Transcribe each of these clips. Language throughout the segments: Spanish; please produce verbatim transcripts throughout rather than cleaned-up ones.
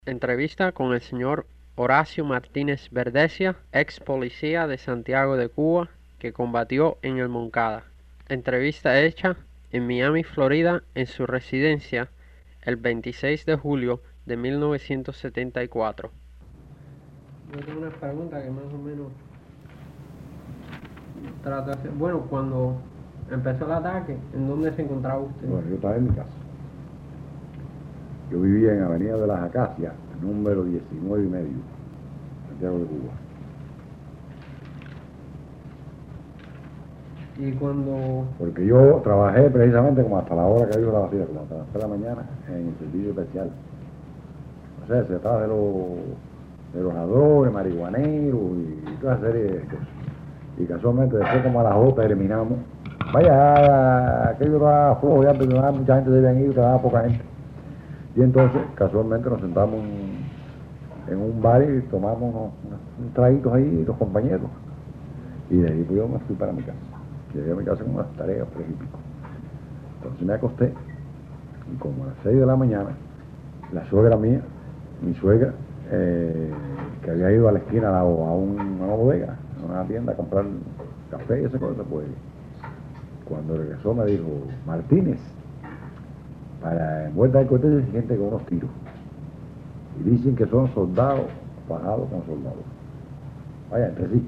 Entrevista con el señor Horacio Martínez Verdesia, ex policía de Santiago de Cuba que combatió en el Moncada. Entrevista hecha en Miami, Florida, en su residencia, el veintiséis de julio de mil novecientos setenta y cuatro. Yo tengo una pregunta que más o menos trata de hacer. Bueno, cuando empezó el ataque, ¿en dónde se encontraba usted? Bueno, yo estaba en mi casa. Yo vivía en Avenida de las Acacias, número diecinueve y medio, Santiago de Cuba. Y cuando... Porque yo trabajé precisamente como hasta la hora que yo trabajé, como hasta las tres de la mañana, en el servicio especial. O sea, se trataba de los, de los ladrones, marihuaneros y toda esa serie de cosas. Y casualmente después como a las dos terminamos. Vaya, aquello estaba flojo, ya pero mucha gente se habían ido, quedaba poca gente. Y entonces, casualmente, nos sentamos en, en un bar y tomamos unos, unos, unos traguitos ahí, los compañeros. Y de ahí pues yo me fui para mi casa. Llegué a mi casa con unas tareas, tres y pico. Entonces me acosté y como a las seis de la mañana, la suegra mía, mi suegra, eh, que había ido a la esquina a, la, a, un, a una bodega, a una tienda a comprar café y esa cosa, pues cuando regresó me dijo, Martínez, para en Vuelta del Cortés hay gente con unos tiros. Y dicen que son soldados pagados con soldados. Vaya, entre sí.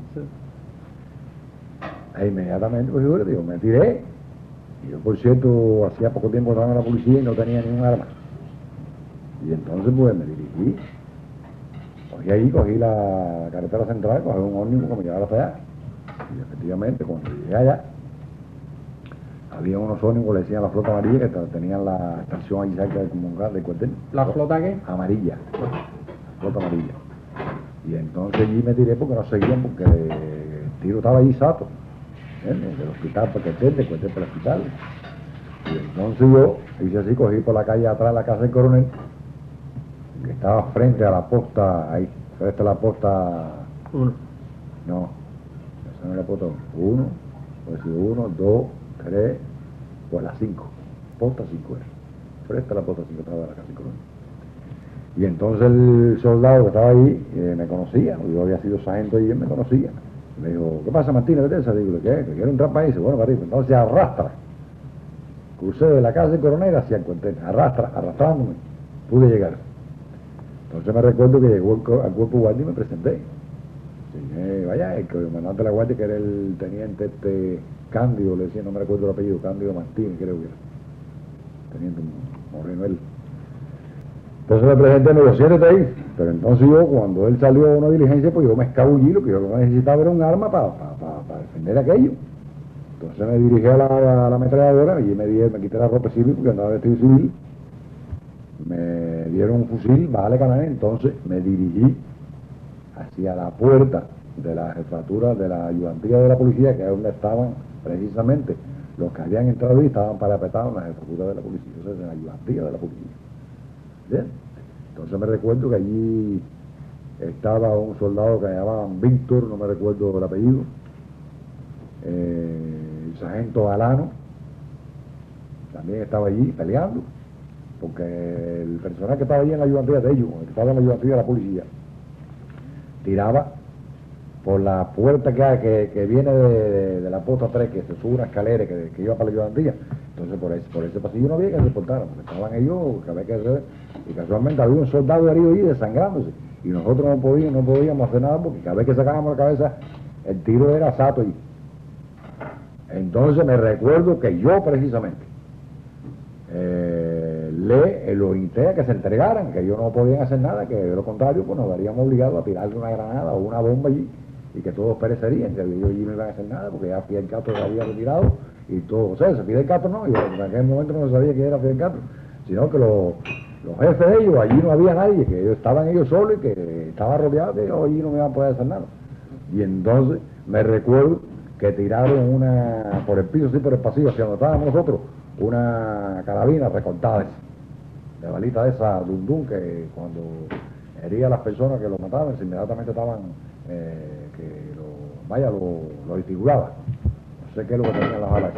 E inmediatamente, pues yo le digo, me tiré. Y yo, por cierto, hacía poco tiempo estaba en la policía y no tenía ni un arma. Y entonces, pues, me dirigí. Cogí ahí, cogí la carretera central, cogí un ómnibus que me llevara hasta allá. Y efectivamente, cuando llegué allá, había unos ómnibus, le decían la flota amarilla, que tenían la estación ahí cerca del Comunidad del cuartel. ¿La flota qué? Amarilla. La flota amarilla. Y entonces allí me tiré porque no seguían, porque el tiro estaba allí sato. ¿Entiendes? Del hospital para el cuartel, del cuartel para el hospital. Y entonces yo hice así, cogí por la calle atrás de la casa del coronel, que estaba frente a la posta, ahí, frente a la posta... Uno. No, esa no era la posta uno, pues si uno, dos, tres, pues las cinco, posta cinco era, frente a la posta cinco estaba la casa del coronel. Y entonces el soldado que estaba ahí eh, me conocía, yo había sido sargento y él me conocía. Me dijo, ¿qué pasa Martínez? ¿Qué te digo, ¿qué? ¿Que quiero entrar para ahí? Dice, bueno, Martínez, entonces arrastra. Crucé de la casa del coronel hacia el cuartel, arrastra, arrastrándome, pude llegar. Entonces me recuerdo que llegó al cuerpo guardia y me presenté. Dije, vaya, el comandante de la guardia, que era el teniente este Cándido, le decía, no me recuerdo el apellido, Cándido Martínez, creo que era. Teniente Moreno él. Entonces me presenté, me dijo, siéntate ahí. Pero entonces yo, cuando él salió a una diligencia, pues yo me escabullí, lo que yo necesitaba era un arma para pa, pa, pa defender aquello. Entonces me dirigí a la, a la ametralladora y me, di, me quité la ropa civil porque andaba vestido civil. Me dieron un fusil, bájale canal, entonces me dirigí hacia la puerta de la jefatura de la ayudantía de la policía, que es donde estaban precisamente los que habían entrado y estaban parapetados en la jefatura de la policía, o sea, en la ayudantía de la policía. ¿Bien? Entonces me recuerdo que allí estaba un soldado que llamaban Víctor, no me recuerdo el apellido, eh, el sargento Galano, también estaba allí peleando, porque el personal que estaba allí en la ayudantía de ellos, el que estaba en la ayudantía de la policía, tiraba por la puerta que, que, que viene de, de, de la posta tres, que se sube una escalera que, que iba para la ayudantía. Entonces por ese, por ese pasillo no había que reportar, porque estaban ellos, que había que hacer, y casualmente había un soldado herido ahí desangrándose, y nosotros no podíamos, no podíamos hacer nada porque cada vez que sacábamos la cabeza el tiro era sato ahí. Entonces me recuerdo que yo precisamente eh, le los insté a que se entregaran, que ellos no podían hacer nada, que de lo contrario pues nos daríamos obligados a tirarle una granada o una bomba allí y que todos perecerían, que ellos allí no iban a hacer nada porque ya Fidel Castro se había retirado y todo, o sea, Fidel Castro no, y en aquel momento no se sabía que era Fidel Castro, sino que los, los jefes de ellos, allí no había nadie, que ellos estaban ellos solos y que estaban rodeados, que ellos allí no iban a poder hacer nada. Y entonces me recuerdo que tiraron una, por el piso, sí, por el pasillo, hacia donde estábamos nosotros, una carabina recortada de balita de esa dundún que cuando hería a las personas que lo mataban, inmediatamente estaban, eh, que lo, vaya, lo, lo disfiguraba. No sé qué es lo que tenían las balas.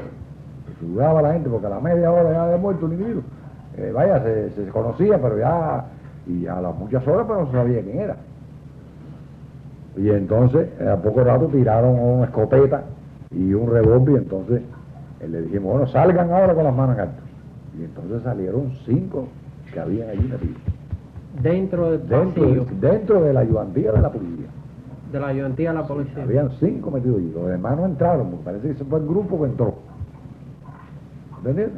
Disfiguraba a la gente porque a la media hora ya había muerto un individuo. Eh, vaya, se, se conocía, pero ya y a las muchas horas pero no se sabía quién era. Y entonces a poco rato tiraron una escopeta y un revólver, y entonces eh, le dijimos, bueno, salgan ahora con las manos en alto. Y entonces salieron cinco que habían allí metidos. Dentro del Dentro, pasillo, dentro de la ayudantía de la policía. de la ayudantía de la policía. Habían cinco metidos allí. Los demás no entraron, porque parece que ese fue el grupo que entró. ¿Me entiendes?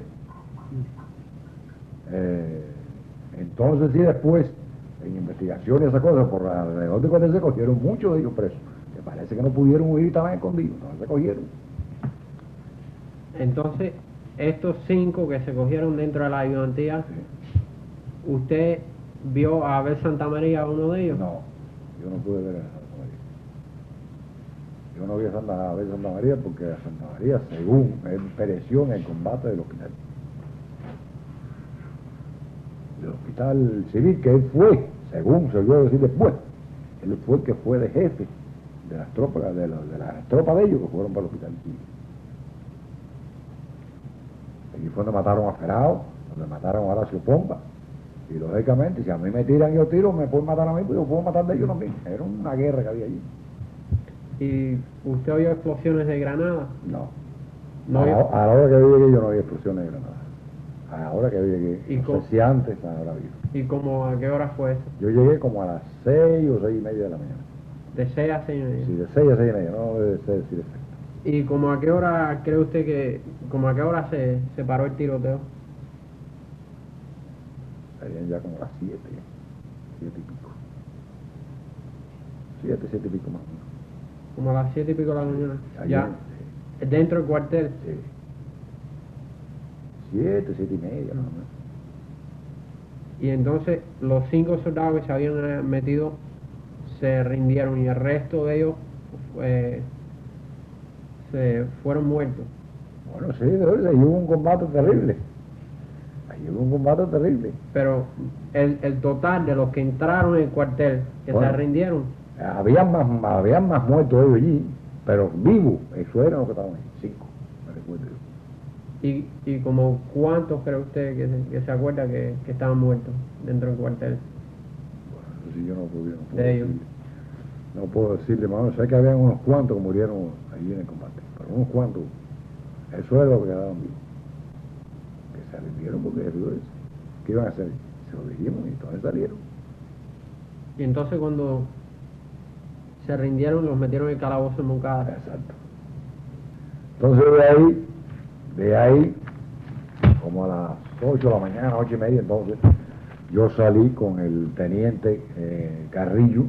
Eh, entonces sí, después, en investigación y esas cosas, por alrededor de cuando se cogieron muchos de ellos presos, que parece que no pudieron huir y estaban escondidos, no se cogieron. Entonces, estos cinco que se cogieron dentro de la ayudantía, Sí. ¿usted vio a Abel Santa María, uno de ellos? No, yo no pude ver a Santa María. Yo no vi a Santa, a ver Santa María porque a Santa María, según él pereció en el combate del hospital. Del hospital civil que él fue, según se oyó decir después, él fue el que fue de jefe de las tropas de, los, de las tropas de ellos que fueron para el hospital civil. Allí fue donde mataron a Ferrao, donde mataron a Horacio Pompa. Y lógicamente, si a mí me tiran y yo tiro, me pueden matar a mí, pues yo puedo matar de ellos también. Era una guerra que había allí. ¿Y usted oyó explosiones de granada? No. No a, había- la, a la hora que yo llegué yo no había explosiones de granada. A la hora que yo llegué, ¿Y no cómo- sé si antes ahora había. ¿Y como a qué hora fue eso? Yo llegué como a las seis o seis y media de la mañana. De seis a seis y media. Sí, de seis a seis y media, no debe ser decir exacto. ¿Y como a qué hora cree usted que, como a qué hora se, se paró el tiroteo? Serían ya como las siete, siete y pico. Siete, siete y pico más o menos. Como a las siete y pico de la mañana. Ayer, Ya, dentro del cuartel. sí. Siete, siete y media más o menos. Y entonces los cinco soldados que se habían eh, metido se rindieron y el resto de ellos eh, se fueron muertos. Bueno, sí, de verdad, ahí hubo un combate terrible. Ahí hubo un combate terrible. Pero el, el total de los que entraron en el cuartel, que Bueno. se rindieron, Habían más, habían más muertos ellos allí, pero vivos, eso eran los que estaban ahí, cinco, me recuerdo yo. y, y como cuántos cree usted que se, que se acuerda que, que estaban muertos dentro del cuartel. Bueno, eso sí yo no puedo, no puedo De ellos. decirle. No puedo decirle, más o menos, sé que habían unos cuantos que murieron allí en el combate, pero unos cuantos, eso es lo que quedaban vivos. Que se rindieron porque, ¿qué iban a hacer? Se lo dijimos y entonces salieron. Y entonces cuando se rindieron los metieron en el calabozo en Moncada. Exacto. Entonces de ahí, de ahí, como a las ocho de la mañana, ocho y media, entonces, yo salí con el teniente eh, Carrillo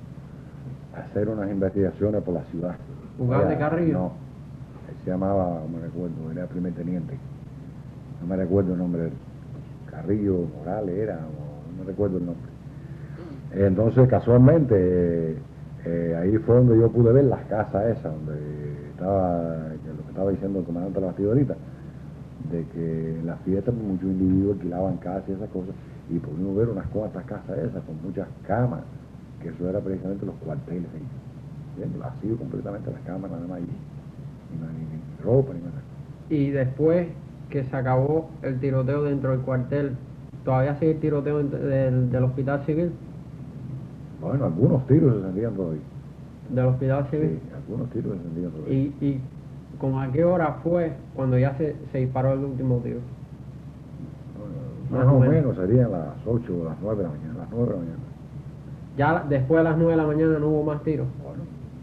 a hacer unas investigaciones por la ciudad. ¿Jugar de Era- Carrillo? No, él se llamaba, no me recuerdo, era primer teniente. No me recuerdo el nombre de él. Carrillo Morales era, o no me recuerdo el nombre. Entonces, casualmente, eh, eh, ahí fue donde yo pude ver las casas esas, donde estaba, que lo que estaba diciendo el comandante de la Bastidorita, de que en las fiestas pues, muchos individuos alquilaban casas y esas cosas, y pudimos ver unas cuantas casas esas, con muchas camas, que eso era precisamente los cuarteles ahí. Bien, vacío completamente las camas, nada más allí, ni, ni, ni, ni ropa, ni nada. Y después que se acabó el tiroteo dentro del cuartel, ¿todavía sigue el tiroteo en- del, del hospital civil? Bueno, algunos tiros se sentían todavía. Del hospital civil. Sí, algunos tiros se sentían todavía. Y, y ¿como a qué hora fue cuando ya se, se disparó el último tiro? Bueno, más o menos serían las ocho o las nueve de la mañana, las nueve de la mañana. Ya la- después de las nueve de la mañana no hubo más tiros. Bueno,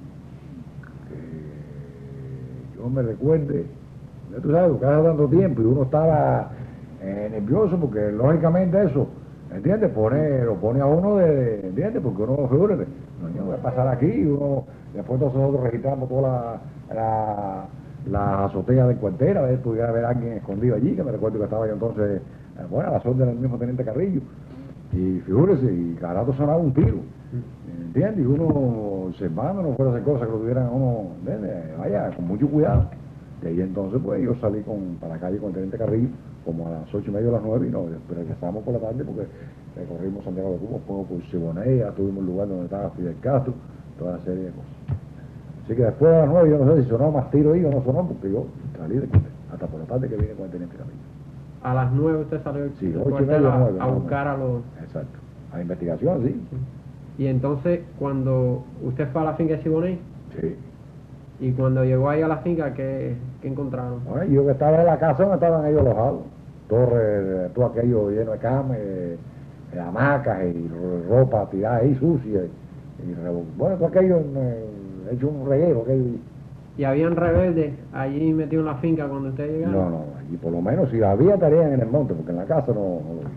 que yo me recuerde, ya tú sabes, porque hace tanto tiempo y uno estaba eh, nervioso porque lógicamente eso, ¿entiendes? Pone, lo pone a uno de, de- ¿entiendes? Porque uno, figúrate, no voy a pasar aquí y uno, después todos nosotros registramos toda la, la, la azotea del cuartel, a ver si pudiera haber alguien escondido allí, que me recuerdo que estaba yo entonces, eh, bueno, a las órdenes del mismo teniente Carrillo. Y figúrese, y cada rato sonaba un tiro, ¿entiendes? Y uno observando, no fuera a hacer cosas que lo tuvieran a uno, ¿entiendes? Vaya, con mucho cuidado. Y ahí entonces, pues, yo salí con, para la calle con el teniente Carrillo, como a las ocho y media o las nueve, y no, pero regresamos por la tarde porque recorrimos Santiago de Cuba, fuimos por Siboney, tuvimos el lugar donde estaba Fidel Castro, toda una serie de cosas. Así que después de las nueve, yo no sé si sonó más tiro ahí o no sonó, porque yo salí de cuartel, hasta por la tarde que vine con el teniente Carrillo. A las nueve usted salió Sí, del ocho y cuartel media, a, nueve, a más o buscar a los... Exacto. La investigación, sí. Y entonces, cuando usted fue a la finca de Siboney, Sí. y cuando llegó ahí a la finca, ¿qué, qué encontraron? Bueno, yo que estaba en la casa donde estaban ellos alojados. Todo, todo aquello lleno de camas, eh, eh, hamacas y ropa tirada ahí sucia. Y, y, bueno, todo aquello eh, hecho un reguero. Aquello. ¿Y habían rebeldes allí metidos en la finca cuando usted llegaron? No, no, allí por lo menos si había estarían en el monte, porque en la casa no, no lo vi.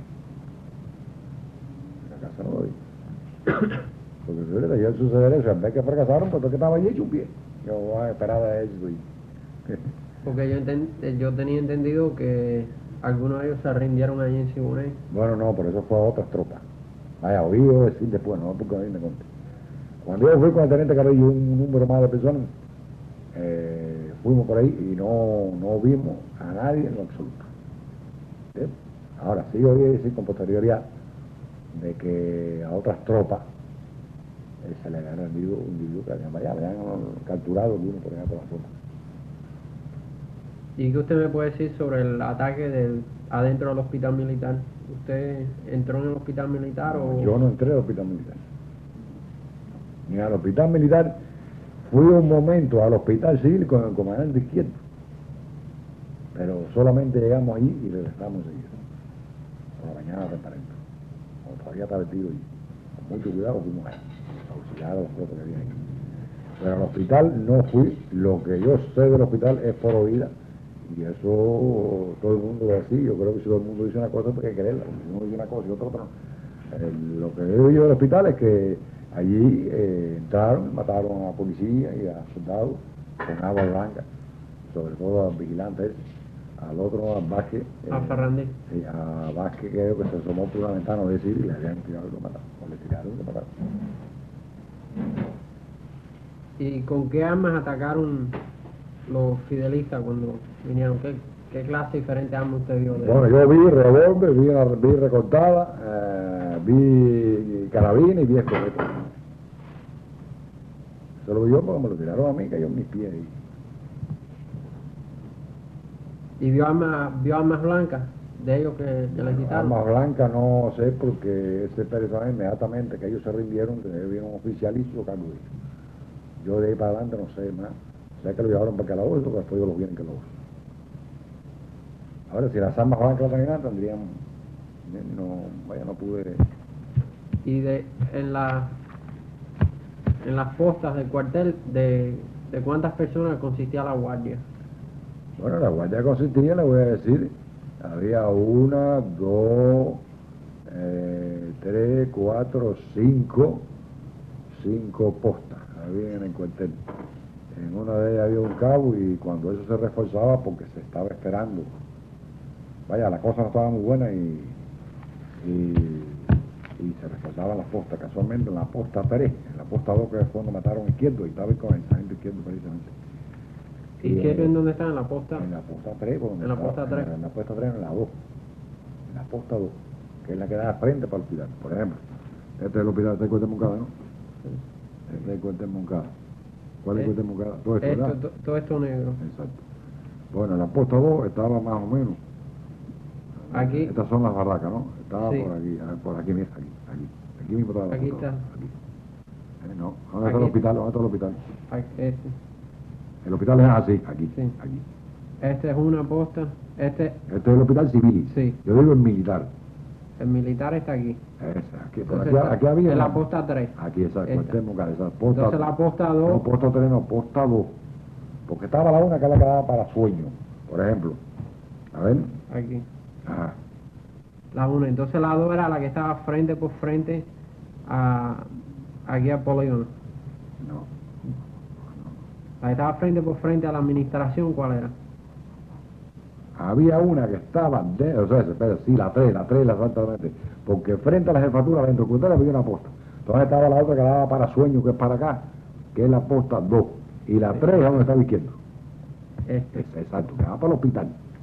En la casa no lo vi. Porque si le dio suceder eso, en vez que fracasaron, pues porque estaba allí hecho un pie. Yo voy a esperar a eso. Y... Porque yo, enten- yo tenía entendido que algunos de ellos se rindieron allí en Siboney. Bueno, no, pero eso fue a otras tropas. Vaya, oí yo decir después, no porque a mí me conté. Cuando yo fui con el teniente Carrillo y un número más de personas, eh, fuimos por ahí y no, no vimos a nadie en lo absoluto. ¿Sí? Ahora sí oí decir con posterioridad de que a otras tropas eh, se le había rendido un individuo que habían, vaya, habían capturado uno por allá por la zona. ¿Y qué usted me puede decir sobre el ataque del adentro del hospital militar? ¿Usted entró en el hospital militar o...? Yo no entré al hospital militar. Ni al hospital militar. Fui un momento al hospital civil con el comandante Izquierdo. Pero solamente llegamos allí y regresamos enseguida. Por la mañana temprano. Cuando todavía estaba el tiro y con mucho cuidado fuimos ahí. Auxiliar a los propios que había ahí. Pero al hospital no fui. Lo que yo sé del hospital es por oída. Y eso todo el mundo es así. Yo creo que si todo el mundo dice una cosa, pues hay que creerla. Si uno dice una cosa y otro otra no. Eh, lo que he oído del hospital es que allí eh, entraron, mataron a la policía y a soldados con agua blanca, sobre todo al vigilante ese, al otro, al Vázquez. A eh, Ferrandí. Sí, a Vázquez, creo que se asomó por una ventana de decir y le habían tirado y lo mataron. O le tiraron y lo mataron. ¿Y con qué armas atacaron los fidelistas cuando vinieron? ¿Qué, qué clase diferente de armas usted vio? De... Bueno, yo vi revólver, vi, una- vi recortada, eh, vi carabina y vi escopeta. Eso lo vi yo porque me lo tiraron a mí, cayó en mis pies. Y ¿Y vio armas, vio armas blancas de ellos que, que les quitaron? Armas blancas no sé porque ese personaje inmediatamente que ellos se rindieron, que vieron un oficial y lo cargo de ellos. Yo de ahí para adelante no sé más. Sé que lo llevaron para calabozo, pero después yo lo vi en calabozo. Ahora, si las armas blancas las tenían, tendrían... No, vaya, no pude... Y de en la en las postas del cuartel, de, de cuántas personas consistía la guardia. Bueno, la guardia consistía, le voy a decir, había una, dos, eh, tres, cuatro, cinco, cinco postas había en el cuartel. En una de ellas había un cabo y cuando eso se reforzaba porque se estaba esperando. Vaya, la cosa no estaba muy buena y, y, y se reforzaban las postas. Casualmente en la posta tres, en la posta dos que fue cuando mataron a Izquierdo y estaba con el sargento Izquierdo precisamente. ¿Y qué ven dónde está en la posta? En la posta tres, por donde En la estaba, posta tres. En la, en la posta tres, en la dos. En la posta dos, que es la que da frente para el hospital. Por ejemplo, este es el hospital, este es el cuartel Moncada, ¿no? Este es el cuartel Moncada. ¿Cuál es el Eh, cuartel Moncada? Todo esto, Esto, ¿verdad? to- todo esto negro. Exacto. Bueno, en la posta dos estaba más o menos. Aquí. Estas son las barracas, ¿no? Estaba Sí. por aquí, a ver, por aquí, mira, aquí, aquí. Aquí mismo estaba la Aquí posta está. dos, aquí. Eh, no, ¿dónde está Aquí. el hospital? ¿Dónde está el hospital? Aquí, este. El hospital es así, aquí, Sí. aquí. Este es una posta. Este, Este es el hospital civil. Sí. Yo digo el militar. el militar está aquí. Ese, aquí, por Entonces aquí, está aquí había. en la una- posta tres. Aquí, exacto, Esta. cuartel Moncada, esa posta. Entonces la posta dos. No, posta tres, no, posta dos. Porque estaba la una que es la que daba para sueño, por ejemplo. A ver. Aquí. Ajá. La una. Entonces la dos era la que estaba frente por frente a aquí al polígono. No. La que estaba frente por frente a la administración, ¿cuál era? Había una que estaba de, o sea, espera, sí, la tres, la tres, exactamente. Porque frente a la jefatura, dentro del cuartel había una posta. Entonces estaba la otra que daba para sueño, que es para acá, que es la posta dos. Y la tres es donde estaba Izquierdo. Este. Es- exacto, que da para el hospital.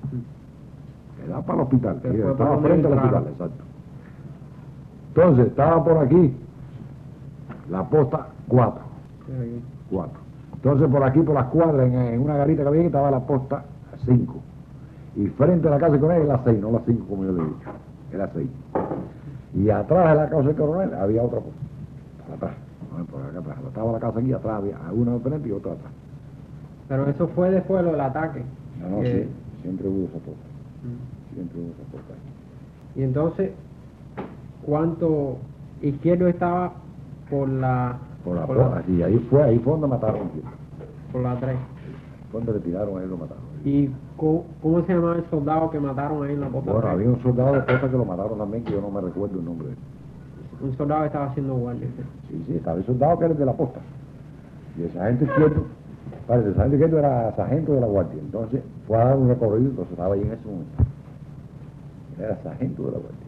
Que da para el hospital. Que que fue estaba por donde frente al entraron. hospital, exacto. Entonces, estaba por aquí la posta cuatro. Aquí. cuatro. Entonces, por aquí, por las cuadras, en, en una garita que había, aquí, estaba la posta cinco. Y frente a la casa con él es la seis, no la cinco como yo le he dicho. Era seis. Y atrás de la casa del coronel había otra posta, para atrás, no, por acá atrás. Estaba la casa aquí, atrás había una al frente y otra atrás. Pero eso fue después lo del ataque. No, no, que- sí, siempre hubo esa posta, Mm. siempre hubo esa posta ahí. Y entonces, ¿cuánto izquierdo estaba por la Por la por posta, la, así, ahí fue, ahí fue donde mataron aquí. por la tres? Fue donde le tiraron, ahí lo mataron. ¿Y cómo, cómo se llamaba el soldado que mataron ahí en la posta Bueno, tres? había un soldado de posta que lo mataron también, que yo no me recuerdo el nombre de él. Un soldado que estaba haciendo guardia. Sí, sí, estaba el soldado que era el de la posta. Y el sargento izquierdo, parece, el sargento izquierdo era sargento de la guardia. Entonces fue a dar un recorrido, entonces estaba ahí en ese momento. Era sargento de la guardia.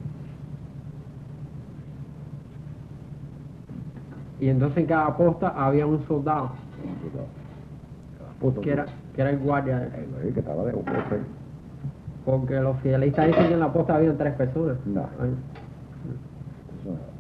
Y entonces en cada posta había un soldado Un soldado. Cada posta, que era, que era el guardia. de él. el que estaba de un posta ahí. Porque los fidelistas dicen que en la posta había tres personas. No. Ay, Eso no.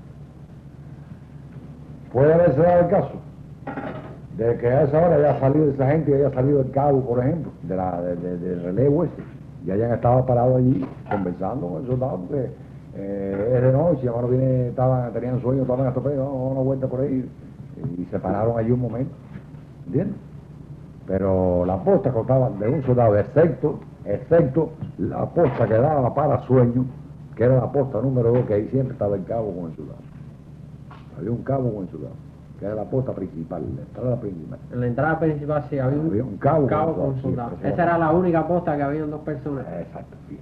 Puede haberse dado el caso de que a esa hora haya salido esa gente y haya salido el cabo, por ejemplo, de la, de, de- del relevo ese, y hayan estado parados allí conversando con el soldado, porque eh, es de noche, ahora viene, estaban, tenían sueño, estaban a tope, vamos a dar una vuelta por ahí, y se pararon allí un momento, ¿entiendes? Pero la posta constaba de un soldado, excepto, excepto la posta que daba para sueño, que era la posta número dos, que ahí siempre estaba el cabo con el soldado. Había un cabo con el soldado, que era la posta principal, la entrada principal. En la entrada principal sí había un, Había un cabo con con soldado, sí, soldado. pero Esa era la única posta que habían dos personas. Exacto, fíjate.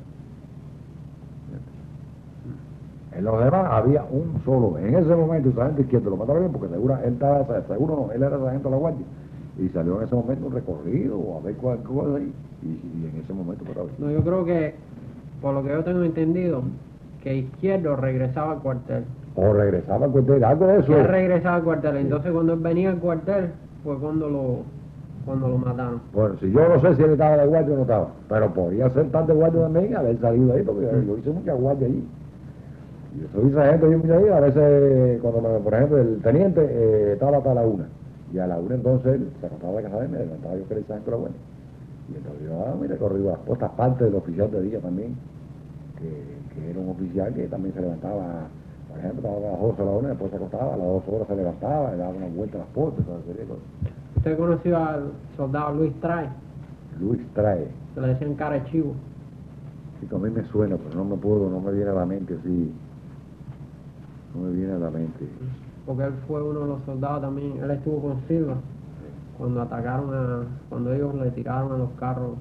En los demás había un solo. En ese momento el sargento izquierdo lo mataron bien porque seguro, él estaba, seguro no, él era sargento de la guardia. Y salió en ese momento un recorrido o a ver cuál cosa ahí. Y, y en ese momento pues, estaba bien. No, yo creo que, por lo que yo tengo entendido, que Izquierdo regresaba al cuartel. O regresaba al cuartel, algo de eso. Que él regresaba al cuartel. Entonces cuando él venía al cuartel fue cuando lo, cuando lo mataron. Bueno, si yo no sé si él estaba de guardia o no estaba, pero podría ser tan de guardia también haber salido ahí, porque yo hice mucha guardia allí. Yo soy sargento y mucho ahí, a veces, cuando me, por ejemplo, el teniente eh, estaba hasta la una, y a la una entonces él se acostaba de casa de él, me levantaba yo que era el sargento de la guardia. Y entonces yo, ah, mire, corrí las postas, parte del oficial de día también, que, que era un oficial que también se levantaba, por ejemplo, estaba a las doce a la una, después se acostaba, a las dos horas se levantaba, le daba una vuelta a las postas, toda serie de cosas. ¿Usted conoció al soldado Luis Trae? Luis Trae, Se le decían cara de chivo. sí, que a mí me suena, pero no me puedo, no me viene a la mente así, no me viene a la mente. Porque él fue uno de los soldados también. Él estuvo con Silva cuando atacaron a, cuando ellos le tiraron a los carros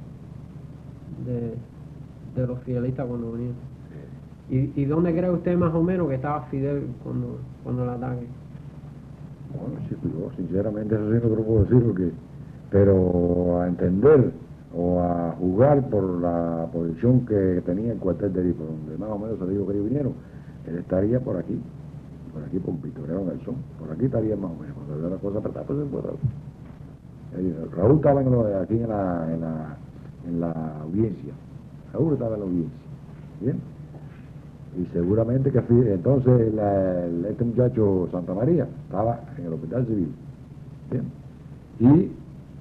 de, de los fidelistas cuando venían. ¿Y, ¿Y dónde cree usted más o menos que estaba Fidel cuando, cuando el ataque? Bueno, chico, yo sinceramente eso sí no te lo puedo decir, porque, pero a entender o a jugar por la posición que tenía el cuartel de Edipo, donde más o menos se dijo que ellos vinieron, él estaría por aquí, por aquí por Victoriano Garzón, por aquí estaría más o menos, cuando veo la cosa apretada, pues se puede Raúl. Eh, Raúl estaba en lo, aquí en la, en, la, en la audiencia, Raúl estaba en la audiencia, ¿bien? Y seguramente que Fidel, entonces la, el- este muchacho Santa María estaba en el hospital civil, ¿bien? Y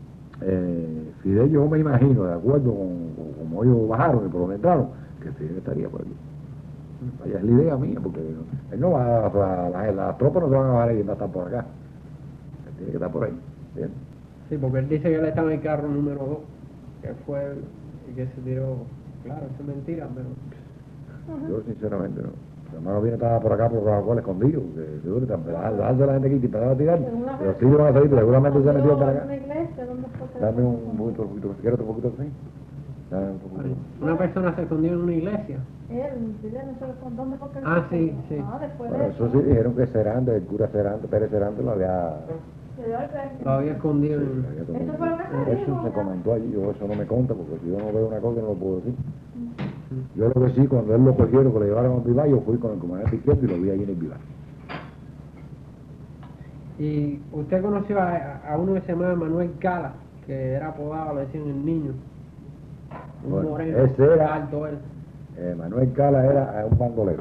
eh, Fidel, yo me imagino, de acuerdo con, con como ellos bajaron y por donde entraron, que Fidel estaría por aquí. Vaya, es la idea mía, porque no- él no va a, a- las, las tropas no se van a bajar y no están por acá. Él tiene que estar por ahí, ¿bien? Sí, porque él dice que él estaba en el carro número dos, que fue el, el que se tiró. Claro, eso es mentira, pero... Yo sinceramente no. Mi hermano viene estaba por acá por Coca-Cola escondido, que seguro que dejarse la gente aquí y empezar a tirar, los tiros van a salir, seguramente se metió para acá. ¿Una iglesia? ¿Dónde fue que- Dame un poquito, un poquito, si quieres otro poquito así. Dame un poquito. Una persona se escondió en una iglesia. Él, Fidel, no sé con dónde fue que él Ah, se sí, escondió. sí. Ah, después Bueno, de eso sí dijeron que Cerante, el cura Cerante, Pérez Cerante lo había... Se dio el beso. Lo había escondido sí, en... lo había tomado. Eso fue lo que se Eso dijo, se ¿verdad? comentó allí, yo eso no me conta, porque si yo no veo una cosa no lo puedo decir. Yo lo que sí, cuando él lo cogieron, que lo llevaron a un vivar, yo fui con el comandante izquierdo y lo vi allí en el vivar. Y usted conoció a, a uno que se llamaba Manuel Cala, que era apodado, le decían el niño. Un Bueno, moreno, ese era- alto él. Eh, Manuel Cala era un bandolero.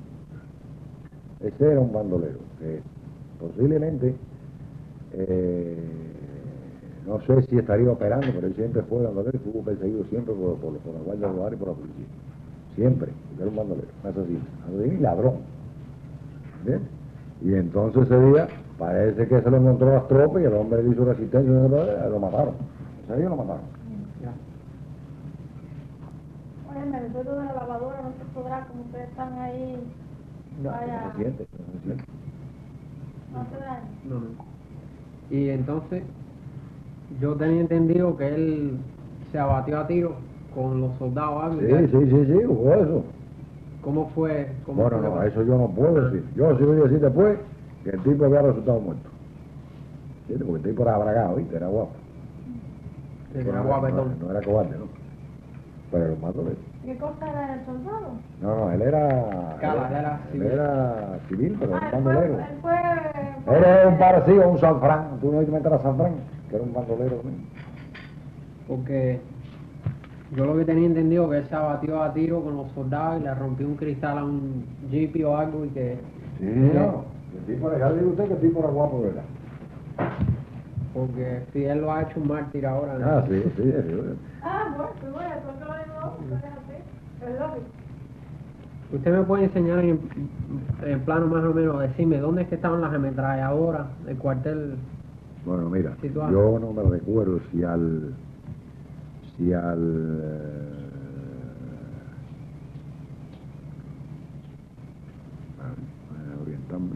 Ese era un bandolero, que posiblemente, eh, no sé si estaría operando, pero él siempre fue bandolero y estuvo perseguido siempre por, por, por la Guardia Rural y por la policía. siempre, porque era un bandolero, un asesino, asesino y ladrón. ¿Entiendes? Y entonces ese día parece que se lo encontró las tropas y el hombre le hizo resistencia y lo mataron. Ese día lo mataron. Ya. Oye, me recuerdo de la lavadora, no se podrá, como ustedes están ahí, No, vaya, no se siente, no se siente. no se daña. No, no. Y entonces, yo tenía entendido que él se abatió a tiro con los soldados. ¿Algo? Sí, sí, sí, sí, hubo eso. ¿Cómo fue? ¿Cómo Bueno, fue que no, pasó? eso yo no puedo decir. Yo sí voy a decir después que el tipo había resultado muerto. ¿Entiendes? Porque el tipo era bragado, ¿viste? Era guapo. De No era- agua, no, perdón. no era cobarde, ¿no? Pero el mato de él. ¿Qué cosa era el soldado? No, no, él era... Cala, él era él civil. era civil, pero un Ah, él fue, bandolero. él fue... Él era un parecido a un San Fran. ¿Tú no oíste meter a San Fran? Que era un bandolero también. Porque yo lo que tenía entendido que él se abatió a tiro con los soldados y le rompió un cristal a un jeep o algo y que... Sí, no. El tipo era, ya le digo a usted que el tipo era guapo, ¿verdad? Porque si él lo ha hecho un mártir ahora. ¿no? Ah, sí, sí, sí. Ah, bueno, pues bueno, eso es lo mismo, pues es así, es lógico. ¿Usted me puede enseñar en, en plano más o menos, decirme dónde es que estaban las ametralladoras del cuartel? Bueno, mira, Situado. yo no me recuerdo si al... si al... eh, a ver, orientarme.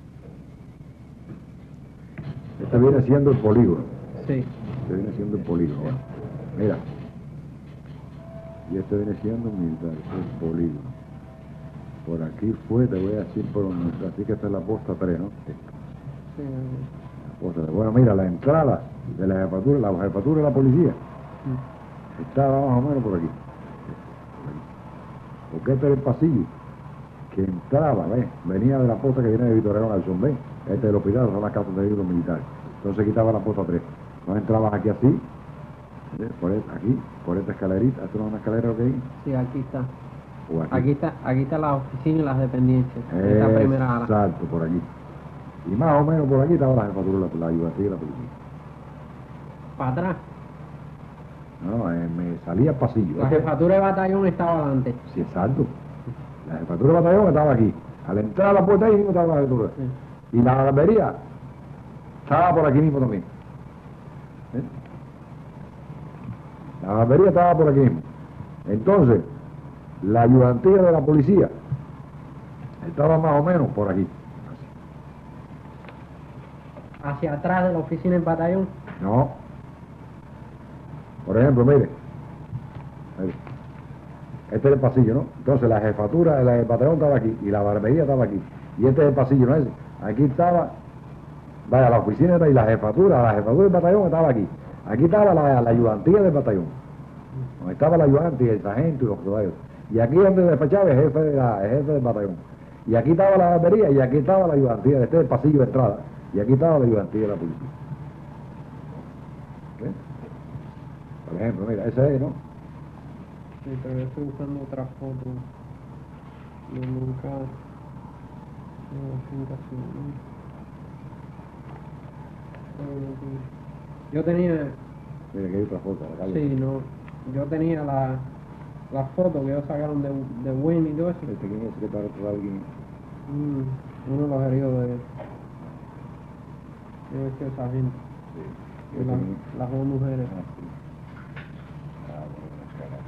Este viene siendo el polígono. Sí. Este viene siendo el polígono. Bueno, mira. Y este viene siendo militar, este es el polígono. Por aquí fue, te voy a decir por donde está. Así que esta es la posta tres, ¿no? Esta. Sí. La posta tres. Bueno, mira, la entrada de la jefatura, la jefatura de la policía Mm. estaba más o menos por aquí. Porque este era el pasillo que entraba, ¿ves? Venía de la posta que viene de Vitorino Garzón, ¿ves? Este del hospital son las casas de los militares. Entonces quitaba la posta tres. No entrabas aquí así, ¿ves? Por e- aquí, por esta escalerita. ¿Esto no es una escalera que hay? Sí, aquí está. O aquí. Aquí está, aquí está la oficina y las dependencias. Esta primera ala. Exacto, por aquí. Y más o menos por aquí estaba la jefatura, la, la ayudantía y la policía. Para atrás. No, eh, me salía al pasillo. La jefatura de batallón estaba adelante. Sí, exacto. La jefatura de batallón estaba aquí. Al entrar a la puerta ahí mismo estaba la jefatura. Sí. Y la barbería estaba por aquí mismo también. ¿Eh? La barbería estaba por aquí mismo. Entonces, la ayudantía de la policía estaba más o menos por aquí. Hacia atrás de la oficina del batallón. No. Por ejemplo, mire. Mire. Este es el pasillo, ¿no? Entonces la jefatura del batallón estaba aquí y la barbería estaba aquí. Y este es el pasillo, ¿no es? Aquí estaba, vaya, la oficina era y la jefatura, la jefatura del batallón estaba aquí. Aquí estaba la, la ayudantía del batallón. Donde estaba la ayudante y el sargento y los caballos. Y aquí donde despachaba el jefe, de la, el jefe del batallón. Y aquí estaba la barbería y aquí estaba la ayudantía. Este es el pasillo de entrada. Y aquí estaba la ayudantía de la policía. ¿Ok? Por ejemplo, mira, ese es, ¿no? Sí, pero yo estoy buscando otra foto. No, nunca. No, nunca sí. no. Yo tenía. Mira que hay otra foto. La calle. Sí, no. Yo tenía la, la foto que ellos sacaron de, de Wayne y todo eso. Este, ¿quién es? ¿Qué tal otro lado? ¿Quién es? Mm, uno de los heridos de. Debe ser esa gente. Sí. Y Este la- quién es? las dos mujeres. Ah, sí. Ah, bueno, carajo.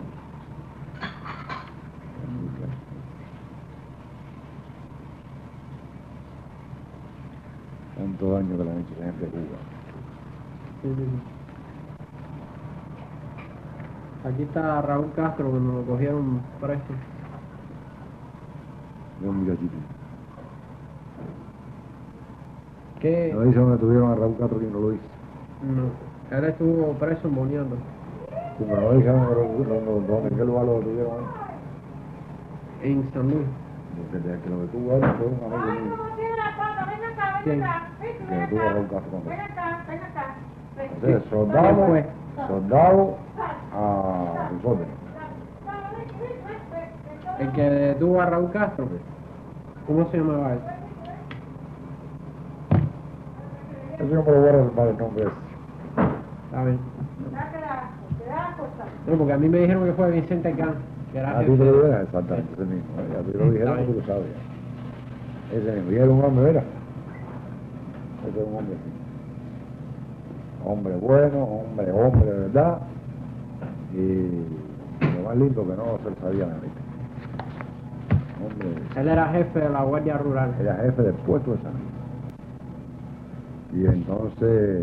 Tanto daño que le han hecho a la gente de Cuba. Sí, sí, sí. Aquí está Raúl Castro, que nos lo cogieron preso. Es un muchachito. ¿Qué? No dice dónde tuvieron a Raúl Castro, quien no lo dice. No. Él estuvo preso en Boneando. Sí, pero no dijeron dónde, dónde, dónde, en qué lugar lo tuvieron ahí. En San Luis. Porque desde que lo detuvo ahí fue un amigo Ay, mío. ¿cómo tiene la pata? Ven acá, ¿Quién? ven acá. Ven, Que ven detuvo a acá. Raúl Castro cuando. Ven acá, ven acá. Ven. Entonces, ¿Quién soldado, fue? soldado a desorden. El que detuvo a Raúl Castro. ¿Cómo se llamaba él? Eso yo me lo voy a reservar el nombre ese. A ver. Ya te da, te da cosa. No, porque a mí me dijeron que fue Vicente Can. que era A ti te jefe lo de- dijeron exactamente, ese mismo. ¿eh? A ti lo dijeron, Está tú lo bien. sabes. ya. Ese mismo. Y era un hombre, mira. Ese es un hombre así. Hombre bueno, hombre, hombre de verdad. Y lo más lindo que no se le sabía nada. Hombre, Él era jefe de la Guardia Rural. era jefe del puesto de San Luis. Y entonces,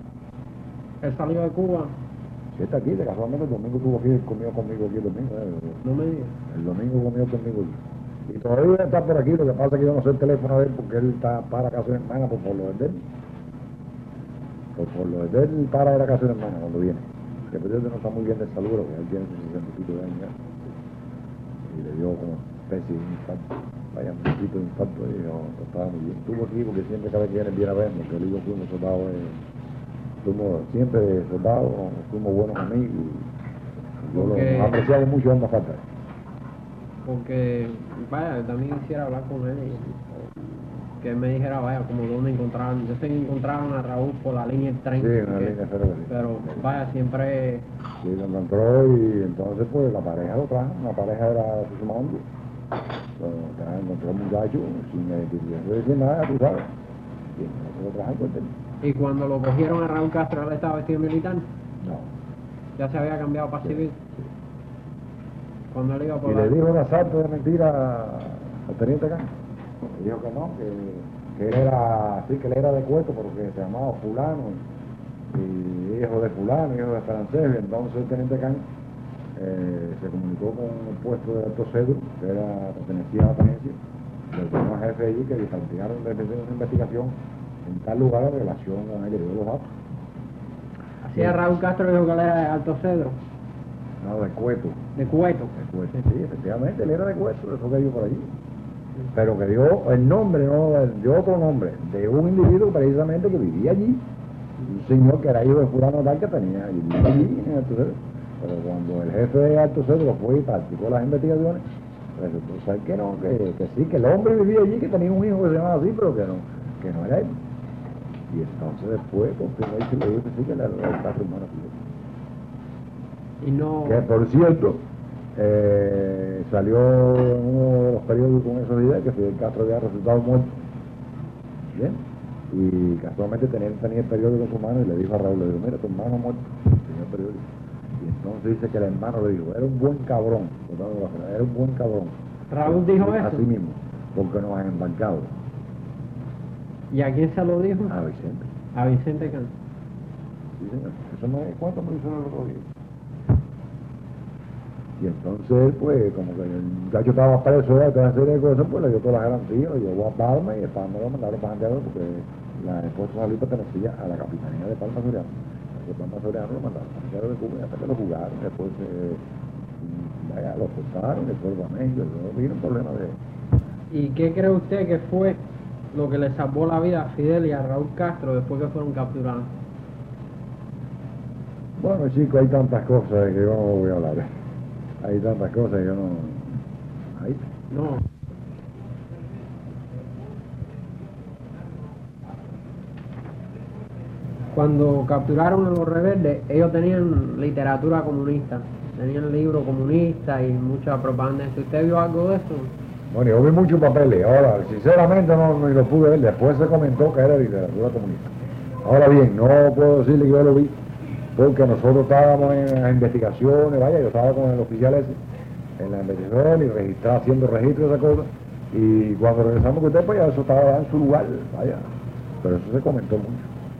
Él salió de Cuba, si está aquí, de casualmente el domingo estuvo aquí, comió conmigo aquí el domingo. ¿eh? no me digas. El domingo comió conmigo aquí. Y todavía está por aquí, lo que pasa es que yo no sé el teléfono de él porque él está para casa de hermana por, por lo de él. Por, por lo de él para de la casa de hermana cuando viene. Que por cierto no está muy bien de salud, porque él tiene sus sesenta y pico de años ya. Y le dio como especie de infarto. Vaya, un poquito de infarto y no, no estaba muy bien. Estuvo aquí porque siempre cada vez que viene viene a vernos, que él y yo fuimos soldados, eh, fuimos siempre de soldados, fuimos buenos amigos y yo lo, Porque- nos apreciamos mucho en la falta. Porque, vaya, yo también quisiera hablar con él y que él me dijera, vaya, como dónde encontraron. Yo sé que encontraron a Raúl por la línea del tren. Sí, en la que- línea ferroviaria. Pero, vaya, siempre... Sí, lo encontró y entonces pues la pareja lo trajo, la pareja era Susumando. Lo trajo, encontró el muchacho sin identificación, no decir nada, tú sabes. Y entonces lo trajo pues Y cuando lo cogieron a Raúl Castro, él estaba vestido militar. no. Ya se había cambiado para civil. Cuando él iba por Y la... le dijo un asalto de mentira al teniente Can. Le dijo que no, que, que él era así, que él era de Cueto porque se llamaba fulano y hijo de fulano, hijo de francés. Y entonces el teniente Can eh, se comunicó con el puesto de Alto Cedro, que era, pertenecía a la tenencia, le dio al jefe allí que investigaron de una investigación en tal lugar en relación con él, le dio los datos. Así a Raúl Castro dijo que él era de Alto Cedro, No, de Cueto. de Cueto. De Cueto, sí, efectivamente, él era de Cueto, eso que dio por allí. Pero que dio el nombre, no, dio otro nombre, de un individuo precisamente que vivía allí, un señor que era hijo de fulano tal que tenía, y vivía allí en Alto Cedro. Pero cuando el jefe de Alto Cedro fue y practicó las investigaciones, resultó ser que no, que, que sí, que el hombre vivía allí, que tenía un hijo que se llamaba así, pero que no, que no era él. Y entonces después confirmó y le dijo que sí, que era el caso hermano. Y no... Que por cierto, eh, salió en uno de los periódicos con esos días que Fidel Castro había resultado muerto. Bien. Y casualmente tenía, tenía el periódico en su mano y le dijo a Raúl, le dijo, mira, tu hermano muerto, tenía el periódico. Y entonces dice que el hermano le dijo, era un buen cabrón, era un buen cabrón. Raúl dijo Sí, eso. así mismo, porque nos han embarcado. ¿Y a quién se lo dijo? A Vicente. A Vicente Can. Sí, señor. Eso me, ¿cuánto me hizo el otro día? Y entonces, pues, como que el muchacho estaba preso de toda una serie de cosas, pues le dio todas las garantías, lo llevó a Palma y de Palma lo mandaron para Santiago porque la esposa Salud pertenecía a la capitanía de Palma Soriano. De Palma Soriano lo mandaron a Santiago de Cuba y hasta que lo jugaron, después eh, vaya, lo soltaron, después a México, no vino un problema de ¿Y qué cree usted que fue lo que le salvó la vida a Fidel y a Raúl Castro después que fueron capturados? Bueno, chicos, hay tantas cosas que yo no voy a hablar. Hay tantas cosas que yo no... Ahí. No. Cuando capturaron a los rebeldes, ellos tenían literatura comunista, tenían libros comunistas y mucha propaganda. ¿Usted vio algo de eso? Bueno, yo vi muchos papeles. Ahora, sinceramente no, no lo pude ver. Después se comentó que era literatura comunista. Ahora bien, no puedo decirle que yo lo vi, porque nosotros estábamos en las investigaciones, vaya, yo estaba con el oficial ese, en la investigación y registraba, haciendo registro de esa cosa. Y cuando regresamos con usted, pues ya eso estaba en su lugar, vaya. Pero eso se comentó mucho.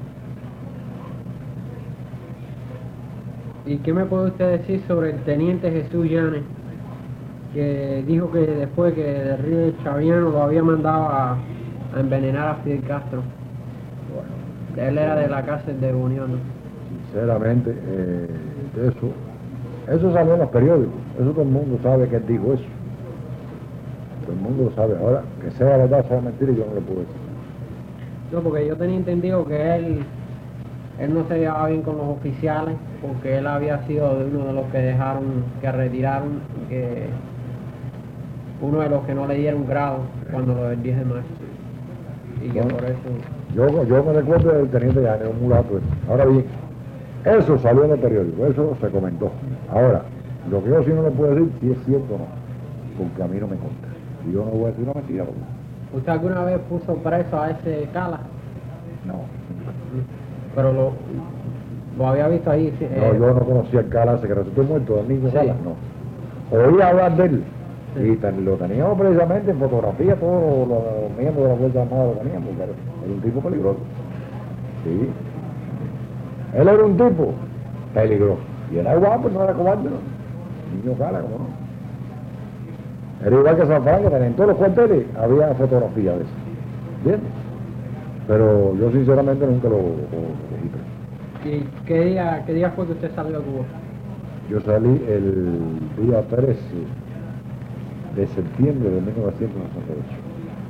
¿Y qué me puede usted decir sobre el teniente Jesús Llanes, que dijo que después que de Río Chaviano lo había mandado a, a envenenar a Fidel Castro? Bueno, Él era de la cárcel de Unión. sinceramente, eh, eso, eso salió en los periódicos. Eso todo el mundo sabe que él dijo eso. Todo el mundo lo sabe. Ahora, que sea verdad o sea mentira, yo no lo puedo decir. No, porque yo tenía entendido que él, él no se llevaba bien con los oficiales, porque él había sido de uno de los que dejaron, que retiraron, que uno de los que no le dieron grado cuando lo del diez de marzo. Y que Bueno. por eso... Yo, yo me recuerdo del teniente Llanes, un mulato ese. Ahora bien, eso salió en el periódico, eso se comentó. Ahora, Lo que yo sí no le puedo decir si es cierto o no, porque a mí no me consta. Y yo no voy a decir una mentira. Porque... ¿Usted alguna vez puso preso a ese Cala? No. Pero lo, lo había visto ahí. sí, No, eh, yo no conocía al Cala, ese que resultó muerto, el mismo Sí. Cala, no. Oía hablar de él. Sí. Y tan- lo teníamos precisamente en fotografía, todos los, los miembros de la Fuerza Armada lo teníamos, porque era, era un tipo peligroso. Sí. Él era un tipo peligroso. Y era guapo, no era cobarde, ¿no? Niño Cala, como no. Era igual que San Francisco, que en todos los cuarteles había fotografía de eso. ¿Entiendes? Pero yo sinceramente nunca lo, lo, lo cogí preso. ¿Y qué día, qué día fue que usted salió de Cuba? Yo salí el día trece de septiembre de mil novecientos sesenta y ocho.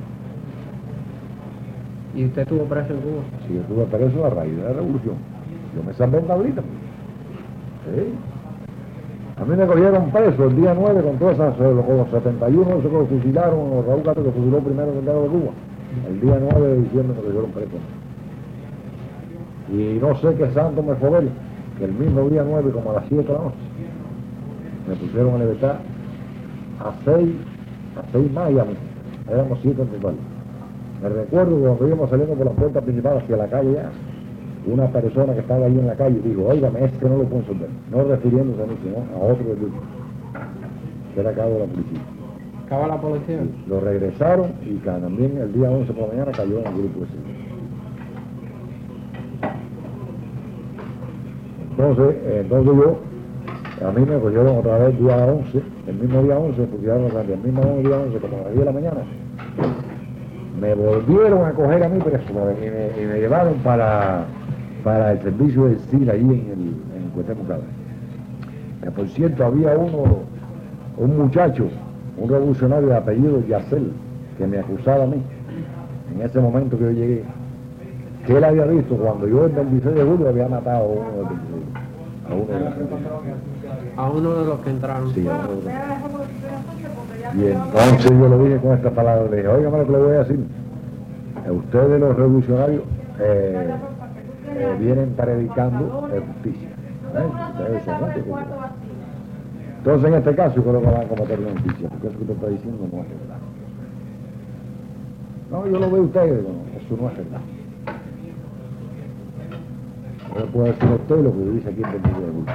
¿Y usted estuvo preso en Cuba? Sí, yo estuve preso a raíz de la revolución. Yo me salvé en tablita. Sí. A mí me cogieron preso el día nueve con todas esas, con los setenta y uno, esos que lo fusilaron, los Raúl Castro que fusiló primero en el lado de Cuba. El día nueve de diciembre me cogieron preso. Y no sé qué santo me fue ver, que el mismo día nueve, como a las siete de la noche, me pusieron en libertad a seis, a seis más y a mí. Éramos siete en total. Me recuerdo que cuando íbamos saliendo por la puerta principal hacia la calle ya, una persona que estaba ahí en la calle dijo, óigame, este no lo puedo soltar. No refiriéndose a mí, sino a otro del grupo, que era cabo de la policía. ¿Acaba la policía? Lo regresaron y ca- también el día once por la mañana cayó en el grupo ese. Entonces, eh, entonces yo, a mí me cogieron otra vez el día once, el mismo día once, me pusieron otra vez, el mismo día once, como a las diez de la mañana. Me volvieron a coger a mí preso y me, y me llevaron para, para el servicio del C I R allí en el, en Cuauhtémoc Cala. Que por cierto había uno, un muchacho, un revolucionario de apellido Yacel, que me acusaba a mí, en ese momento que yo llegué, que él había visto cuando yo el veintiséis de julio había matado a uno del veintiséis, a uno de los A uno de los que entraron. Sí, a Bueno, uno de los- usted dejó por usted entonces porque ya Y se entonces yo le dije con estas palabras, le dije, óigame lo que le voy a decir, Eh, ustedes los revolucionarios eh, eh, vienen predicando eh, justicia. ¿eh? Ustedes son gente que- Entonces en este caso yo creo que van a cometer una justicia, porque eso que usted está diciendo no es verdad. No, yo lo veo a ustedes, no, eso no es verdad. Yo le puedo decir a usted lo que dice aquí en el veintiséis de julio.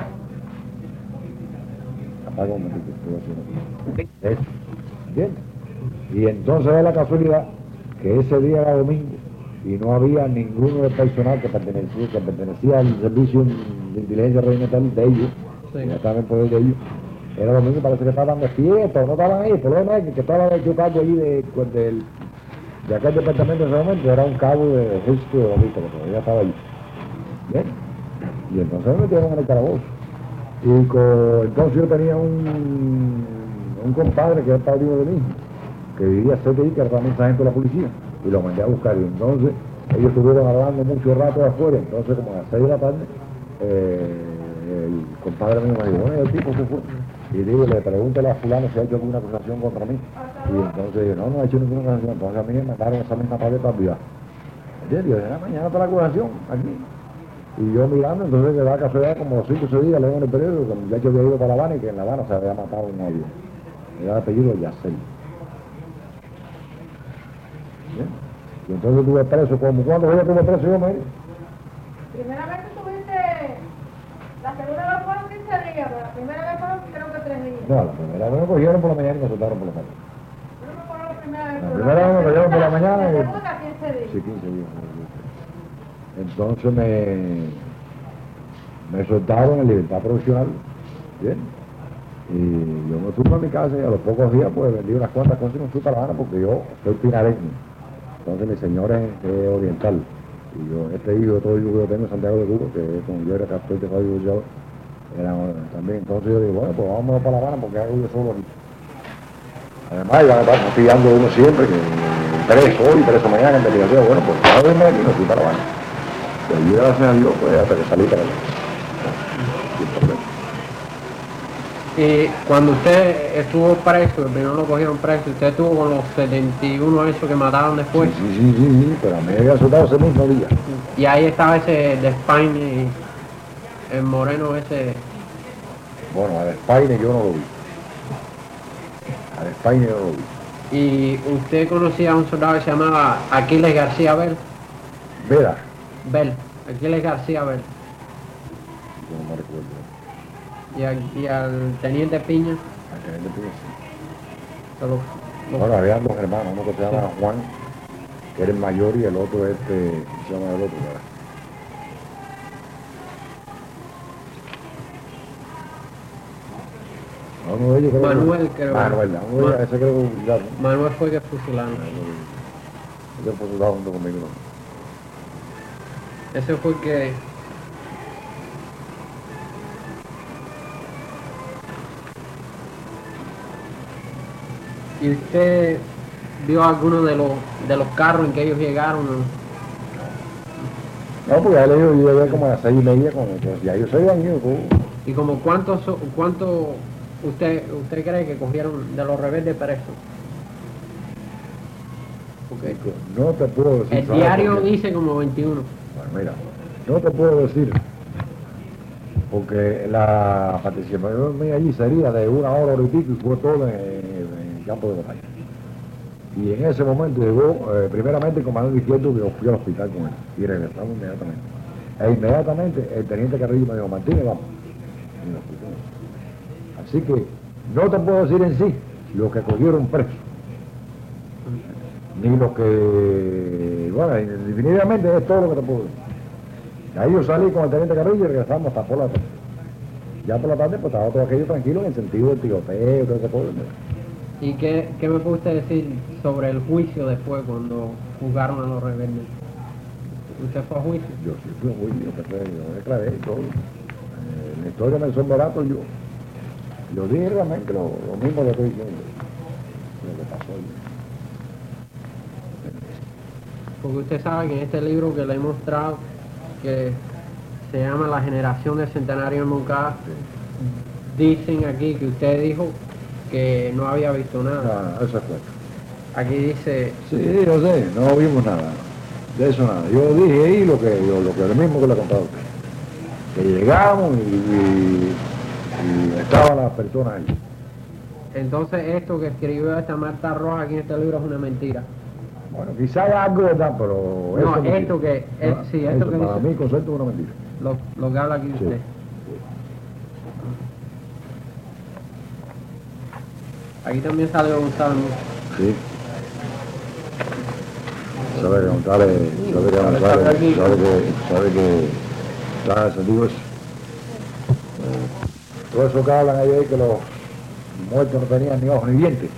Apaga un momentito, estoy haciendo eso. ¿Entiendes? Y entonces es la casualidad que ese día era domingo y no había ninguno del personal que pertenecía, que pertenecía al servicio de inteligencia regimental de ellos, Sí. que ya estaba en poder de ellos. Era domingo, parece que estaban de fiesta, o no estaban ahí, el problema es que, que estaba yo cargo allí de, pues, del, de aquel departamento en ese momento, era un cabo de ejército de Bolita, que todavía estaba allí. Bien. Y entonces me metieron en el calabozo. Y co- entonces yo tenía un, un compadre que era padrino de mí, que vivía cerca de ahí, que era también sargento de la policía, y lo mandé a buscar. Y entonces ellos estuvieron hablando mucho rato de afuera, entonces como a las seis de la tarde, eh, el compadre mío me dijo, bueno, el tipo se fue. Y digo, le pregúntale a fulano si ha hecho alguna acusación contra mí. Y entonces yo, no, no ha hecho ninguna acusación. Entonces a mí me mandaron esa misma tarde para vivar. ¿Entiendes? Yo dije, "Ah, mañana está la acusación aquí". Y yo mirando, entonces de la casualidad, como los cinco o seis días, leo en el periódico que el muchacho había ido para La Habana y que en La Habana se había matado un novio. Era de apellido Yacel. Bien. Y entonces tuve preso, como cuando yo tuve preso yo, Mary. Primeramente tuviste, la segunda vez fueron quince días, pero la primera vez fueron creo que tres días. No, la primera vez me cogieron por la mañana y me soltaron por la tarde. Yo no me acuerdo la primera vez. La pero primera vez me cogieron por la segunda- mañana y- La segunda quince días. Sí, quince días. Entonces me, me soltaron en libertad provisional, ¿bien? Y yo me fui para mi casa y a los pocos días pues vendí unas cuantas cosas y me fui para La Habana porque yo soy pinareño. Entonces mi señora es, es oriental. Y yo, este hijo, todo hijo que yo tengo en Santiago de Cuba, que es como yo era capitán de radio divorciado, era también. Entonces yo digo, bueno, pues vámonos para La Habana porque hago yo solo aquí. Además, ya me está fastidiando uno siempre, que preso hoy, preso mañana, en investigación. Bueno, pues cada vez me aquí me fui para La Habana. Pero yo, gracias a Dios, pues hasta que salí para allá. Sin problema. Y cuando usted estuvo preso, el primero lo cogieron preso, usted estuvo con los setenta y uno esos que mataron después. Sí, sí, sí, sí, pero a mí me había soltado ese mismo día. Y ahí estaba ese de España y el moreno ese. Bueno, al Espaine yo no lo vi. Al Espaine yo no lo vi. ¿Y usted conocía a un soldado que se llamaba Aquiles García Bell? Vera, Bell, Aquiles García Bell. yo no me recuerdo. Y, al- y al teniente Piña, Al teniente Piña, sí. se lo- lo- Bueno, había dos hermanos, uno que se llama Juan, que era el mayor, y el otro este, ¿cómo se llama el otro? ¿Verdad? A uno de ellos creo que- Manuel, creo. Manuel, a uno de ellos, Ma- ese creo que fusilaron, ¿no? Manuel fue que fusilaron. Ese fue fusilado junto conmigo, ¿no? Ese fue que... ¿Y usted vio alguno de los de los carros en que ellos llegaron? ¿No? No, porque ya le digo, yo llegué como a las seis y media, como que ya ellos se habían ido, pues. ¿Y como cuántos so- cuánto usted usted cree que cogieron de los rebeldes presos? Porque No te puedo decir. el ¿sabes diario por qué? dice como veintiuno. Bueno, mira, no te puedo decir, porque la participación mía allí sería de una hora, hora y pico, y fue todo en, en el campo de batalla. Y en ese momento llegó, eh, primeramente, el comandante izquierdo, que yo fui al hospital con él, y regresamos inmediatamente. E inmediatamente el teniente Carrillo me dijo, Martínez, vamos. Y nos fuimos. Así que no te puedo decir en sí los que cogieron presos, ni los que, bueno, definitivamente es todo lo que te puedo decir. Ahí yo salí con el teniente Carrillo y regresamos hasta por la tarde. Ya por la tarde pues estaba todo aquello tranquilo en el sentido del tiroteo, todo ese pueblo. ¿Y qué, qué me puede usted decir sobre el juicio después cuando juzgaron a los rebeldes? ¿Usted fue a juicio? Yo sí fui muy yo, yo declaré y todo. Eh, la historia me son barato yo. Yo dije realmente lo, lo mismo que estoy diciendo. Lo que pasó allí. Porque usted sabe que en este libro que le he mostrado, que se llama La generación del centenario en Moncada, dicen aquí que usted dijo que no había visto nada. Ah, eso es cuento. Aquí dice, Sí, yo sé, no vimos nada. De eso nada. Yo dije ahí lo que, yo, lo que lo mismo que le he contado a usted. Que llegamos y, y, y estaban las personas ahí. entonces esto que escribió esta Marta Roja aquí en este libro es una mentira. Bueno, quizá haya algo de verdad, pero No, eso es esto mentira. que- es- No, sí, esto eso que para dice- mí concepto es una mentira. Lo, lo que habla aquí Sí. usted. Aquí también salió un salmo. Sí. Sabe que González, sabe que Sabe, González, sabe aquí. sabe que, sabe que, sabe, se digo eso. Todo eso que hablan ahí, que los muertos no tenían ni ojos ni dientes.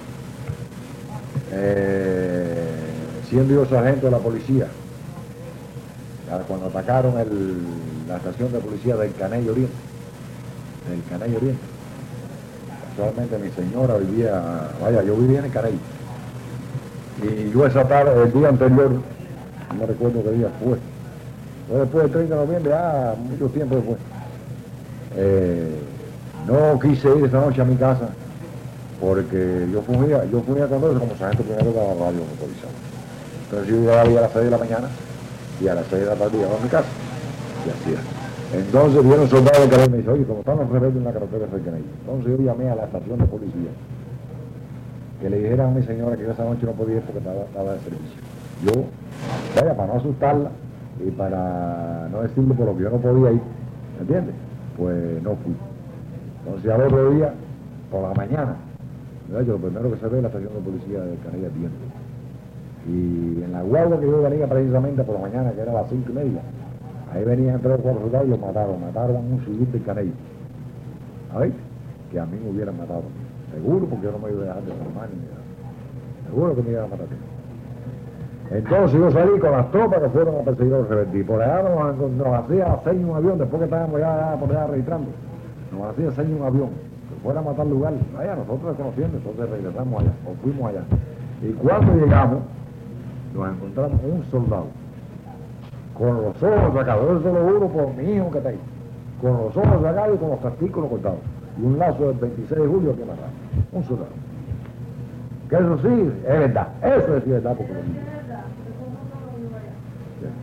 Eh, siendo yo sargento de la policía, ya cuando atacaron el, la estación de policía del Caney Oriente, del Caney Oriente, casualmente mi señora vivía, vaya, yo vivía en el Caney. Y yo esa tarde, el día anterior, no me recuerdo qué día fue, fue después del treinta de noviembre, ah, mucho tiempo después, eh, no quise ir esa noche a mi casa porque yo fungía, yo fungía con eso como sargento primero de la radio motorizada. Entonces yo llegaba ahí a las seis de la mañana y a las seis de la tarde llegaba a mi casa y así era. Entonces vieron un soldado que me dice, oye, como están los rebeldes en la carretera de Caney. Entonces yo llamé a la estación de policía que le dijeran a mi señora que yo esa noche no podía ir porque estaba, estaba de servicio. Yo, vaya, para no asustarla y para no decirle por lo que yo no podía ir, ¿me entiendes? Pues no fui. Entonces al otro día, por la mañana, ¿verdad? Yo lo primero que se ve es la estación de policía de Caney viendo. Y en la guagua que yo venía precisamente por la mañana, que era a las cinco y media, ahí venían tres o cuatro soldados y los mataron. Mataron a un civil del Caney. ¿Sabes? Que a mí me hubieran matado. Seguro, porque yo no me iba a dejar de formar ni nada. Seguro que me iban a matar. Entonces yo salí con las tropas que fueron a perseguir a los rebeldes. Y por allá nos, nos hacía señas un avión, después que estábamos ya por allá registrando, nos hacía señas un avión, que fuera a matar lugar. Vaya, nosotros desconociendo, entonces regresamos allá, o fuimos allá. Y cuando llegamos, nos encontramos un soldado, con los ojos sacados, eso lo juro por mi hijo que está ahí, con los ojos sacados y con los testículos cortados. Y un lazo del veintiséis de julio que mataba. Un soldado. Que eso sí, es verdad. Eso es verdad porque lo digo.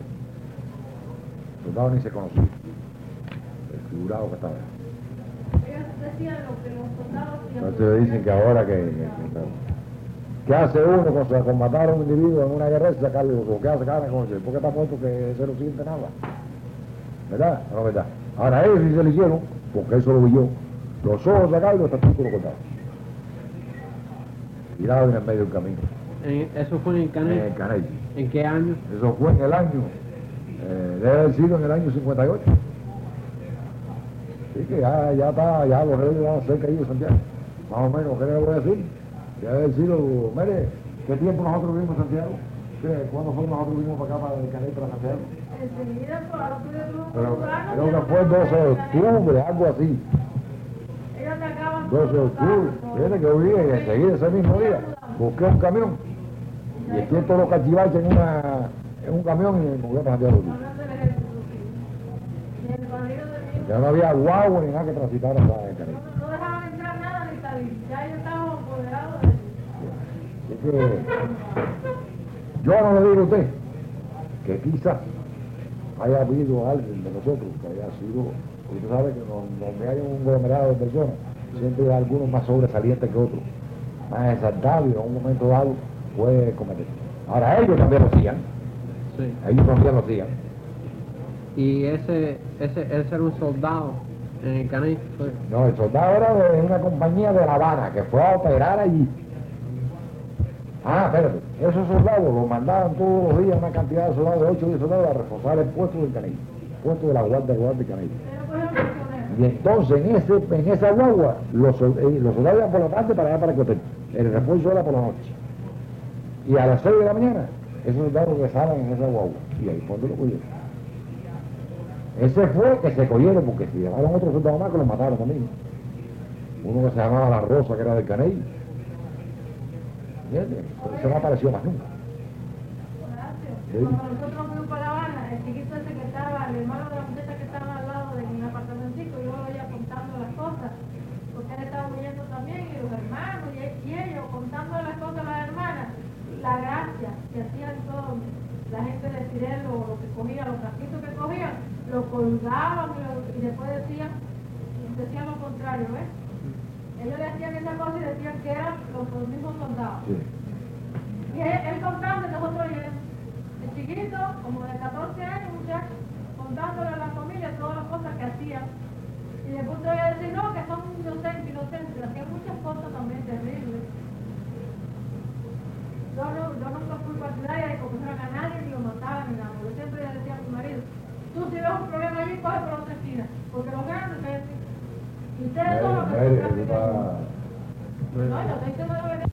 El soldado ni se conocía. El figurado que estaba ahí. ellos decían lo que los soldados hacían. Entonces dicen que ahora que... que, que ¿qué hace uno cuando se matar a un individuo en una guerra y sacarlo? ¿O qué hace cada cosa? ¿Por qué está muerto que se no siente nada? ¿Verdad? No, ¿verdad? Ahora ellos sí se lo hicieron, porque eso lo vi yo, los ojos sacados y los testículos cortados. Tirados en el medio del camino. En- ¿Eso fue en el Caney? En el Caney. ¿En qué año? Eso fue en el año, eh, debe haber sido en el año cincuenta y ocho. Así que ya, ya está, ya los reyes van cerca ahí de Santiago. Más o menos, ¿qué le voy a decir? Debe haber sido, mire, ¿qué tiempo nosotros vivimos en Santiago? ¿Qué, ¿Cuándo fue nosotros vivimos para acá, para el Caney, para Santiago? Enseguida, por ahora tú de Pero creo que fue el doce de octubre, algo así. Ellos atacaban doce de octubre, fíjate que yo vi y enseguida ese mismo día, busqué un camión y eché todos los cachivaches en, una, en un camión y me moví para Santiago. hablando del ejército, sí. Y el barrio de mí, Ya no había guagua ni nada que transitar hasta el Caney. no, no dejaban entrar nada ni salir. Ya ellos estaban apoderados de Así que yo no le digo a usted que quizás haya habido alguien de nosotros que haya sido, porque usted sabe que donde donde hay un conglomerado de personas, siempre hay algunos más sobresalientes que otros, más exaltados y en un momento dado puede cometer. Ahora ellos también lo hacían, Sí. ellos también lo hacían. ¿Y ese, ese, ese era un soldado en el Caney? Fue. No, el soldado era de una compañía de La Habana que fue a operar allí. Ah, espérate, esos soldados los mandaban todos los días, una cantidad de soldados, de ocho o diez soldados, a reforzar el puesto del Caney, el puesto de la Guardia Rural del Caney. Pero pues eran prisioneros. Y entonces en, ese, en esa guagua, los, sol- eh, los soldados iban por la tarde para allá para el hotel, el refuerzo era por la noche. Y a las seis de la mañana, esos soldados regresaban en esa guagua, y ahí fue donde lo cogieron. Ese fue el que se cogieron, porque si llevaron otros soldados más que los mataron también. Uno que se llamaba La Rosa, que era del Caney. ¿Entiendes? Pero ese no apareció más nunca. Horacio, Sí. cuando nosotros fuimos para La Habana, el chiquito ese que estaba, el hermano de la muchacha que estaba al lado de mi apartamentico, yo lo veía contando las cosas, porque él estaba huyendo también, y los hermanos, y, y ellos contando las cosas a las hermanas, la gracia que hacían todos, la gente de Cirelo, lo que cogían, los casquitos que cogían, lo colgaban y, lo- y después decían, decían lo contrario, ¿ves? Ellos le hacían esa cosa y decían que eran los, los mismos soldados. Sí. Y él, él contando y nosotros oyendo. El chiquito, como de catorce años, muchacho, contándole a la familia todas las cosas que hacían. Y después te voy a decir, no, que son inocentes, inocentes. Hacían muchas cosas también terribles. Yo, no, yo nunca fui partidaria de que cogieran a nadie ni lo mataran ni nada. Yo siempre le decía a mi marido, tú si ves un problema allí, coge por otra esquina. Porque los grandes se... Y ustedes son los que Mire, son mire, grandes. está- No, yo estoy diciendo la verdad.